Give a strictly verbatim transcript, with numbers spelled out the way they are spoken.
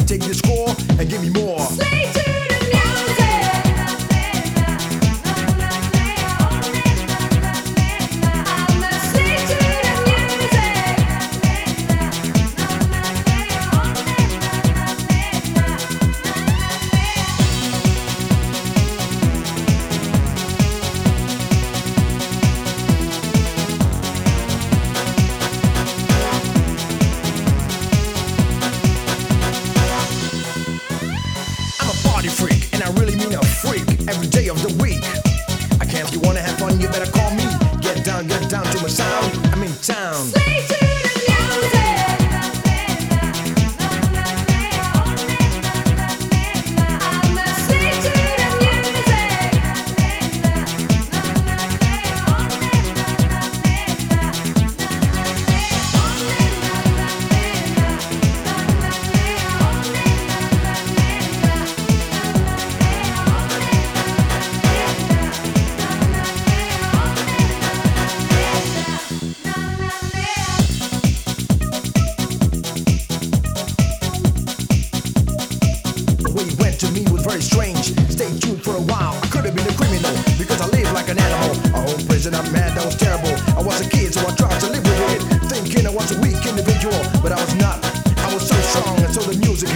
take the score and give me more. Slay to the music. I'ma slay to the music. I'm a party freak, and I really mean a freak every day of the week. I can't, if you wanna have fun, you better call me. Get down, get down to my sound. I'm in town. Slay to the music. I'ma slay to the music. The way you went to me was very strange. Stay tuned for a while. I could have been a criminal because I live like an animal. A home prison, I'm mad, that was terrible. I was a kid, so I tried to live with it, thinking I was a weak individual, but I was not. I was so strong, and so the music